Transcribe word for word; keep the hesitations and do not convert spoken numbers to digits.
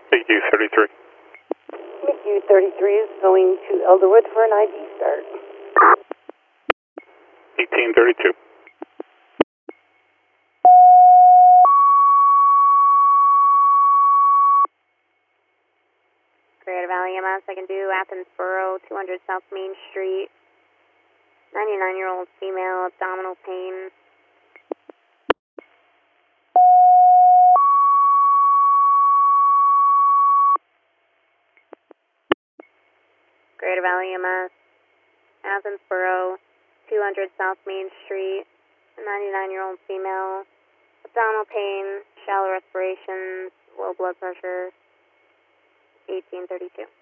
M I C U thirty-three. M I C U thirty-three is going to Elderwood for an I V start. eighteen thirty-two. Greater Valley M S, I can do Athens Borough, two hundred South Main Street. ninety-nine-year-old female, abdominal pain. Greater Valley M S, Athens Borough, two hundred South Main Street. ninety-nine-year-old female, abdominal pain, shallow respirations, low blood pressure. eighteen thirty-two.